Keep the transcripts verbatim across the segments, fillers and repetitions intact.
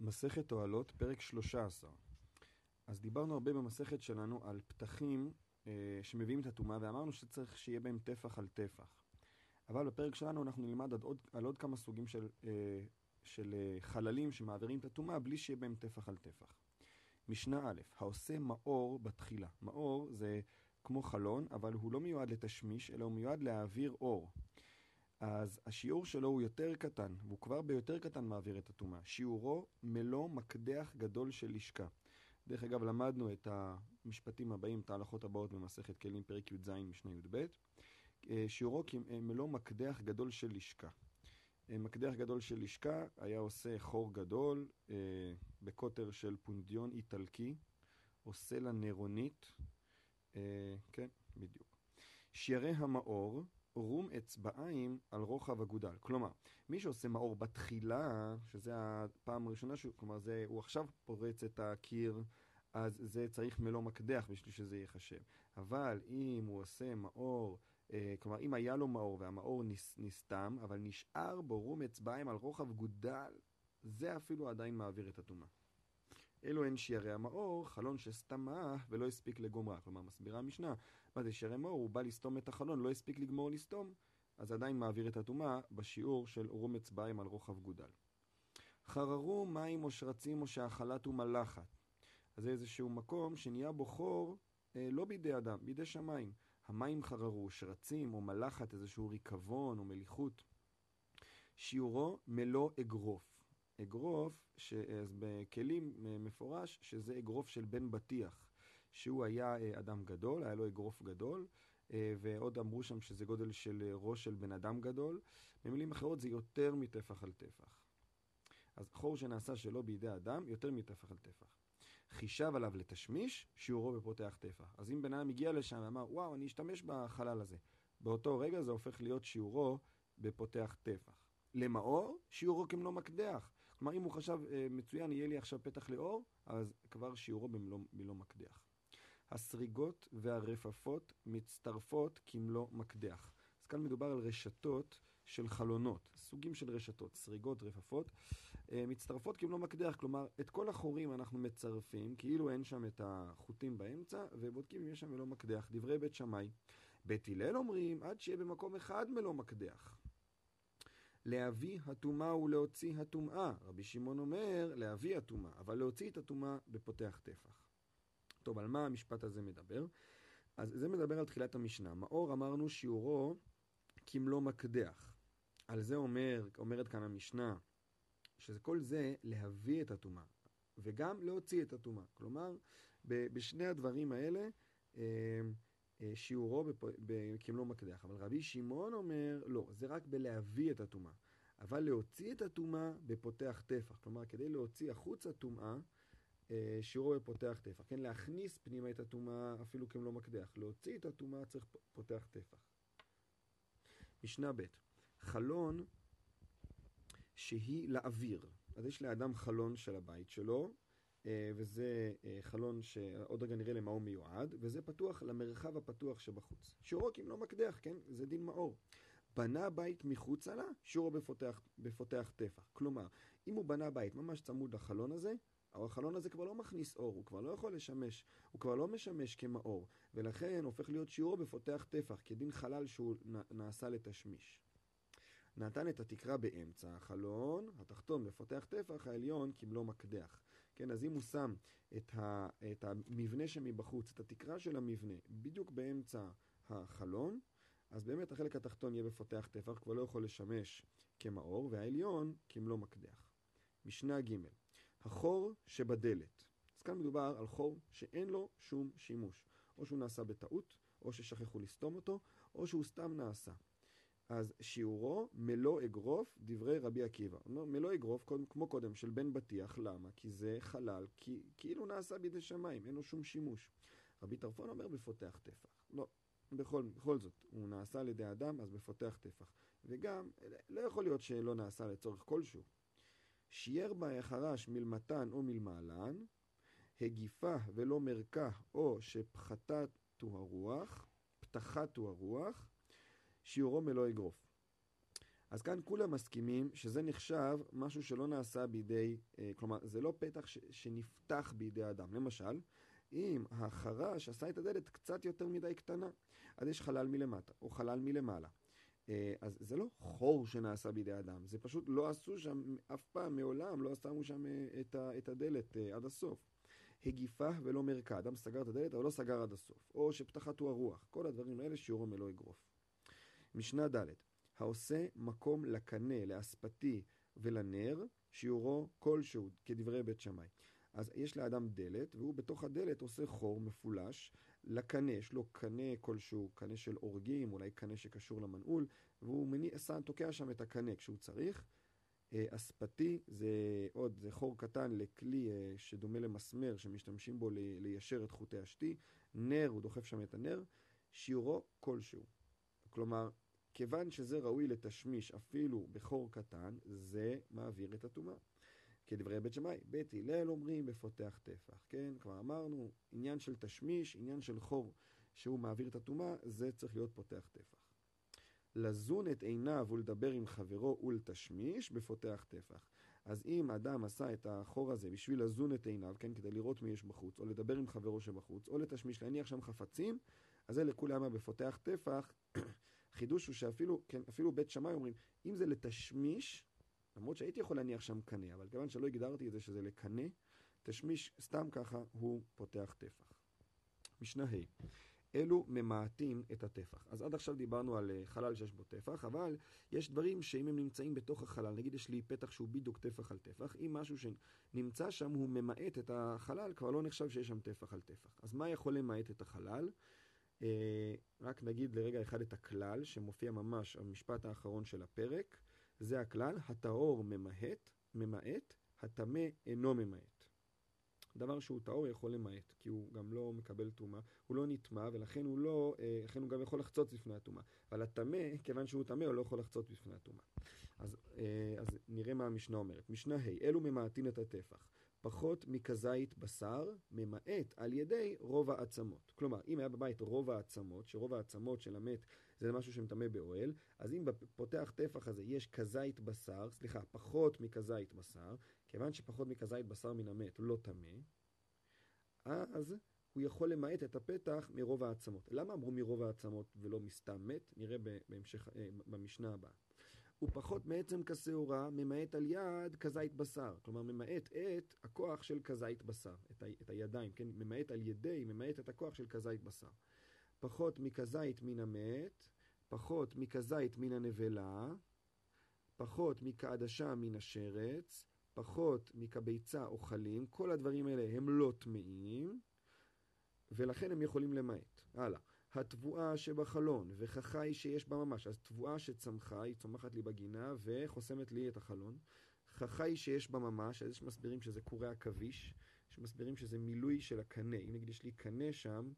מסכת אוהלות, פרק שלושה עשר. אז דיברנו הרבה במסכת שלנו על פתחים אה, שמביאים את הטומאה, ואמרנו שצריך שיהיה בהם טפח על טפח. אבל בפרק שלנו אנחנו נלמד על עוד, על עוד כמה סוגים של, אה, של אה, חללים שמעבירים את הטומאה בלי שיהיה בהם טפח על טפח. משנה א', העושה מאור בתחילה. מאור זה כמו חלון, אבל הוא לא מיועד לתשמיש, אלא הוא מיועד להעביר אור. אז השיעור שלו הוא יותר קטן, והוא כבר ביותר קטן מעביר את הטומאה. שיעורו מלוא מקדח גדול של לשכה. דרך אגב, למדנו את המשפטים הבאים, את ההלכות הבאות במסכת כלים, פרק י"ז משנה י"ב. שיעורו מלוא מקדח גדול של לשכה. מקדח גדול של לשכה היה עושה חור גדול בקוטר של פונדיון איטלקי, עושה לה נרונית, כן, בדיוק. שיערי המאור, רום אצבעיים על רוחב הגודל. כלומר, מי שעושה מאור בתחילה, שזה הפעם הראשונה, שהוא, כלומר, זה, הוא עכשיו פורץ את הקיר, אז זה צריך מלוא מקדח בשביל שזה יחשב. אבל אם הוא עושה מאור, אה, כלומר, אם היה לו מאור והמאור נס, נסתם, אבל נשאר בו רום אצבעיים על רוחב גודל, זה אפילו עדיין מעביר את הטומאה. אלו הן שיערי המאור, חלון שסתמה ולא הספיק לגומרה. כלומר, מסבירה המשנה, מה זה שיערי מאור? הוא בא לסתום את החלון, לא הספיק לגמור לסתום, אז עדיין מעביר את הטומאה בשיעור של רום אצבעיים על רוחב גודל. חררו מים או שרצים או שהחלת הוא מלאכת. אז זה איזשהו מקום שנהיה בו חור, אה, לא בידי אדם, בידי שמיים. המים חררו, שרצים או מלאכת, איזשהו ריקבון או מליחות. שיעורו מלוא אגרוף. אגרוף, אז בכלים מפורש, שזה אגרוף של בן בטיח, שהוא היה אדם גדול, היה לו אגרוף גדול, ועוד אמרו שם שזה גודל של ראש של בן אדם גדול. במילים אחרות זה יותר מטפח על טפח. אז חור שנעשה שלא בידי אדם, יותר מטפח על טפח. חישב עליו לתשמיש, שיעורו בפותח טפח. אז אם בן אדם הגיע לשם ואמר, וואו, אני אשתמש בחלל הזה, באותו רגע זה הופך להיות שיעורו בפותח טפח. למאור, שיעורו כמלוא מקדח. כלומר, אם הוא חשב מצוין, יהיה לי עכשיו פתח לאור, אז כבר שיעורו במלוא, במלוא מקדח. הסריגות והרפפות מצטרפות כמלוא מקדח. אז כאן מדובר על רשתות של חלונות, סוגים של רשתות, סריגות, רפפות, מצטרפות כמלוא מקדח. כלומר, את כל החורים אנחנו מצרפים, כאילו אין שם את החוטים באמצע, ובודקים אם יש שם מלוא מקדח. דברי בית שמאי. בית הלל אומרים, עד שיהיה במקום אחד מלוא מקדח. להביא הטומאה ולהוציא הטומאה. רבי שמעון אומר, להביא הטומאה, אבל להוציא את הטומאה בפותח טפח. טוב, על מה המשפט הזה מדבר? אז זה מדבר על תחילת המשנה. מאור אמרנו שיעורו כמלוא מקדח. על זה אומר, אומרת כאן המשנה, שכל זה להביא את הטומאה, וגם להוציא את הטומאה. כלומר, בשני הדברים האלה, שיעורו כמלוא מקדח. אבל רבי שמעון אומר, לא, זה רק בלהביא את הטומאה. אבל להוציא את הטומאה בפותח טפח. כלומר, כדי להוציא החוצה טומאה, שיעורו בפותח טפח. כן, להכניס פנימה את הטומאה אפילו כמלוא מקדח. להוציא את הטומאה צריך פותח טפח. משנה ב', חלון שהיא לאוויר. אז יש לאדם חלון של הבית שלו, וזה חלון שעוד רגע נראה למה הוא מיועד, וזה פתוח למרחב הפתוח שבחוץ. שיעורו כמלוא מקדח, כן? זה דין מאור. בנה בית מחוץ לה, שיעורו בפותח, בפותח טפח. כלומר, אם הוא בנה בית ממש צמוד לחלון הזה, החלון הזה כבר לא מכניס אור, הוא כבר לא יכול לשמש, הוא כבר לא משמש כמאור, ולכן הופך להיות שיעורו בפותח טפח, כדין חלל שהוא נעשה לתשמיש. נתן את התקרה באמצע החלון, התחתון בפותח טפח, העליון כמלוא מקדח. כן, אז אם הוא שם את, ה, את המבנה שמבחוץ, את התקרה של המבנה, בדיוק באמצע החלון, אז באמת החלק התחתון יהיה בפותח טפח, כבר לא יכול לשמש כמאור, והעליון כמלוא מקדח. משנה ג', החור שבדלת. אז כאן מדובר על חור שאין לו שום שימוש. או שהוא נעשה בטעות, או ששכחו לסתום אותו, או שהוא סתם נעשה. אז שיעורו מלוא אגרוף, דברי רבי עקיבא. מלוא אגרוף, כמו קודם, של בן בטיח. למה? כי זה חלל, כי כאילו נעשה בידי שמיים, אין לו שום שימוש. רבי טרפון אומר בפותח טפח. לא, בכל, בכל זאת, הוא נעשה על ידי אדם, אז בפותח טפח. וגם, לא יכול להיות שלא נעשה לצורך כלשהו. שיער בה חרש מלמתן או מלמעלן, הגיפה ולא מרקה, או שפחתת הרוח, פתחת הרוח, שיעורו מלוא אגרוף. אז כאן כולם מסכימים שזה נחשב משהו שלא נעשה בידי, אה, כלומר, זה לא פתח ש, שנפתח בידי אדם. למשל, אם החרש עשה את הדלת קצת יותר מדי קטנה, אז יש חלל מלמטה או חלל מלמעלה. אה, אז זה לא חור שנעשה בידי אדם, זה פשוט לא עשו שם, אף פעם, מעולם, לא שמו שם אה, את, ה, את הדלת אה, עד הסוף. הגיפה ולא מרקע, אדם סגר את הדלת אבל לא סגר עד הסוף. או שפתחת הוא הרוח, כל הדברים האלה שיעורו מלא אגרוף. משנה ד' העושה מקום לקנה, לאספתי ולנר, שיעורו כלשהו, כדברי בית שמאי. אז יש לאדם דלת, והוא בתוך הדלת עושה חור מפולש לקנה, יש לו קנה כלשהו, קנה של אורגים, אולי קנה שקשור למנעול, והוא מניע, תוקע שם את הקנה כשהוא צריך. אספתי זה עוד, זה חור קטן לכלי שדומה למסמר, שמשתמשים בו ליישר את חוטי השתי. נר, הוא דוחף שם את הנר, שיעורו כלשהו. כלומר, כיוון שזה ראוי לתשמיש אפילו בחור קטן, זה מעביר את הטומאה. כדברי בית שמאי, בית הלל אומרים בפותח טפח, כן? כבר אמרנו, עניין של תשמיש, עניין של חור שהוא מעביר את הטומאה, זה צריך להיות פותח טפח. לזון את עיניו ולדבר עם חברו ולתשמיש בפותח טפח. אז אם אדם עשה את החור הזה בשביל לזון את עיניו, כן? כדי לראות מי יש בחוץ, או לדבר עם חברו שבחוץ, או לתשמיש, להניח שם חפצים, אז זה לכולי בפותח טפח. חידוש הוא שאפילו, כן, אפילו בית שמאי אומרים, אם זה לתשמיש, למרות שהייתי יכול להניח שם קנה, אבל כיוון שלא הגדרתי את זה שזה לקנה, תשמיש סתם ככה הוא פותח טפח. משנה ה' אלו ממעטים את הטפח. אז עד עכשיו דיברנו על חלל שיש בו טפח, אבל יש דברים שאם הם נמצאים בתוך החלל, נגיד יש לי פתח שהוא בדיוק טפח על טפח, אם משהו שנמצא שם הוא ממעט את החלל, כבר לא נחשב שיש שם טפח על טפח. אז מה יכול למעט את החלל? אה, רק נגיד לרגע אחד את הכלל שמופיע ממש המשפט האחרון של הפרק. זה הכלל, הטהור ממעט, ממעט, הטמא אינו ממעט. דבר שהוא טהור יכול למעט, כי הוא גם לא מקבל טומאה, הוא לא נטמא, ולכן הוא לא, לכן הוא גם יכול לחצות בפני הטומאה. אבל הטמא, כיוון שהוא טמא, הוא לא יכול לחצות בפני הטומאה. אז, אז נראה מה המשנה אומרת. משנה ה' אלו ממעטין את הטפח. פחות מכזית בשר, ממעט על ידי רוב העצמות. כלומר, אם היה בבית רוב העצמות, שרוב העצמות של המת זה משהו שמטמא באוהל, אז אם בפותח טפח הזה יש כזית בשר, סליחה, פחות מכזית בשר, כיוון שפחות מכזית בשר מן המת לא טמא, אז הוא יכול למעט את הפתח מרוב העצמות. למה אמרו מרוב העצמות ולא מסתם מת? נראה בהמשך, במשנה הבאה. הוא פחות מעצם כשעורה, ממעט על יד כזית בשר. כלומר, ממעט את הכוח של כזית בשר, את, ה, את הידיים, כן? ממעט על ידי, ממעט את הכוח של כזית בשר. פחות מכזית מן המת, פחות מכזית מן הנבלה, פחות מכעדשה מן השרץ, פחות מכביצה אוכלים, כל הדברים האלה הם לא טמאים, ולכן הם יכולים למעט. הלאה. התבואה שבחלון וכחי שיש בה ממש, אז תבואה שצמחה, היא צומחת לי בגינה וחוסמת לי את החלון. חחי שיש בה ממש, אז יש מסבירים שזה קורי עכביש, יש מסבירים שזה מילוי של הקנה. אם נגיד יש לי קנה שם,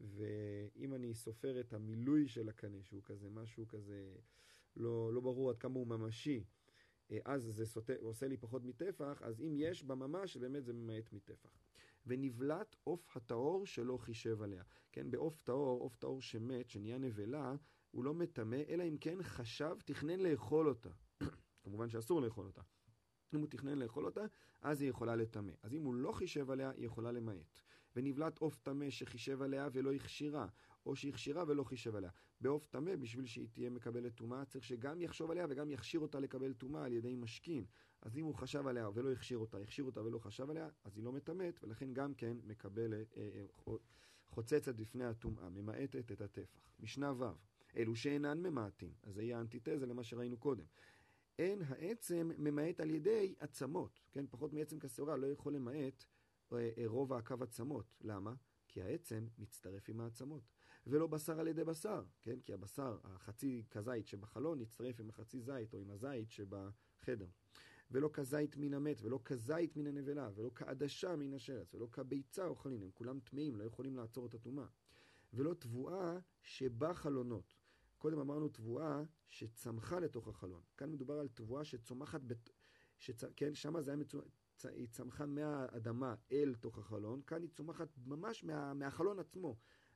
ואם אני סופר את המילוי של הקנה, שהוא כזה משהו כזה לא, לא ברור עד כמה הוא ממשי, אז זה סוטה, עושה לי פחות מטפח, אז אם יש בה ממש, באמת זה ממעט מטפח. ונבלט עוף הטהור שלא חישב עליה. כן, בעוף טהור, עוף טהור שמת, שנהיה נבלה, הוא לא מטמא, אלא אם כן חשב, תכנן לאכול אותה. כמובן שאסור לאכול אותה. אם הוא תכנן לאכול אותה, אז היא יכולה לטמא. אז אם הוא לא חישב עליה, היא יכולה למעט. ונבלט עוף טמא שחישב עליה ולא הכשירה, או שהכשירה ולא חישב עליה. בעוף טמא, בשביל שהיא תהיה מקבלת טומאה, צריך שגם יחשוב עליה וגם יכשיר אותה לקבל טומאה על ידי משכין. אז אם הוא חשב עליה ולא הכשיר אותה, הכשיר אותה ולא חשב עליה, אז היא לא מטמאת, ולכן גם כן מקבלת, אה, אה, חוצצת בפני הטומאה, ממעטת את הטפח. משנה ו' אלו שאינן ממעטים, אז זה יהיה האנטיתזה למה שראינו קודם. אין העצם ממעט על ידי עצמות, כן? פחות מעצם כשעורה לא יכול למעט אה, אה, רוב העקב עצמות. למה? כי העצם מצטרף עם העצמות. ולא בשר על ידי בשר, כן? כי הבשר, החצי כזית שבחלון, יצטרף עם החצי זית או עם הזית שבחדר. ולא כזית מן המת, ולא כזית מן הנבלה, ולא כעדשה מן השרץ, ולא כביצה אוכלים, הם כולם טמאים, לא יכולים לעצור את הטומאה. ולא תבואה שבחלונות. קודם אמרנו תבואה שצמחה לתוך החלון. כאן מדובר על תבואה שצומחת, בת... שצ... כן, שמה זה היה מצו... צ... היא צמחה מהאדמה אל תוך החלון, כאן היא צומחת ממש מה... מהחלון עצמו.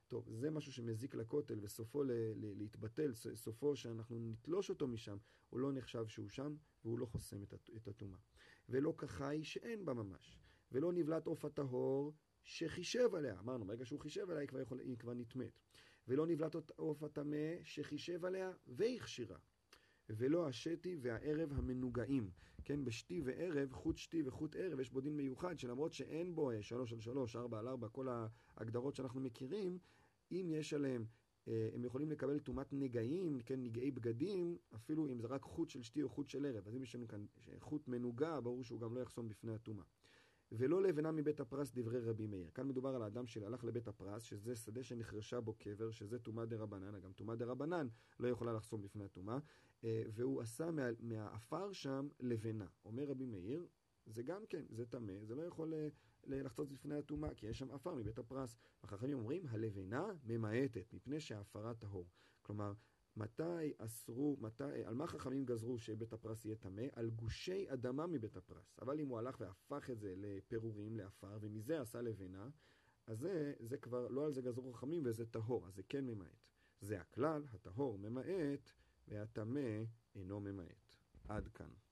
טוב, זה משהו שמזיק לכותל וסופו ל- ל- להתבטל, סופו שאנחנו נתלוש אותו משם, הוא לא נחשב שהוא שם והוא לא חוסם את הט- את הטומאה. ולא כחי שאין בה ממש, ולא נבלת עוף הטהור שחישב עליה, אמרנו, ברגע שהוא חישב עליה היא כבר, יכול, היא כבר נטמאת. ולא נבלת עוף הטמא שחישב עליה והכשירה. ולא השתי והערב המנוגעים. כן, בשתי וערב, חוט שתי וחוט ערב, יש בו דין מיוחד, שלמרות שאין בו שלוש על שלוש, ארבע על ארבע, כל ההגדרות שאנחנו מכירים, אם יש עליהם, הם יכולים לקבל טומאת נגעים, כן, נגעי בגדים, אפילו אם זה רק חוט של שתי או חוט של ערב. אז אם יש לנו כאן חוט מנוגע, ברור שהוא גם לא יחסום בפני הטומאה. ולא לבנה מבית הפרס דברי רבי מאיר. כאן מדובר על האדם שהלך לבית הפרס, שזה שדה שנחרשה בו קבר, שזה טומאה דרבנן, גם טומאה דרבנן לא יכולה לחסום בפני הטומאה, והוא עשה מה, מהאפר שם לבנה. אומר רבי מאיר, זה גם כן, זה טמא, זה לא יכול לחצות בפני הטומאה, כי יש שם אפר מבית הפרס. החכמים אומרים, הלבנה ממעטת, מפני שהאפרה טהור. כלומר, מתי אסרו, מתי, על מה חכמים גזרו שבית הפרס יהיה טמא? על גושי אדמה מבית הפרס. אבל אם הוא הלך והפך את זה לפירורים, לאפר, ומזה עשה לבנה, אז זה, זה כבר, לא על זה גזרו חכמים וזה טהור, אז זה כן ממעט. זה הכלל, הטהור ממעט, והטמא אינו ממעט. עד כאן.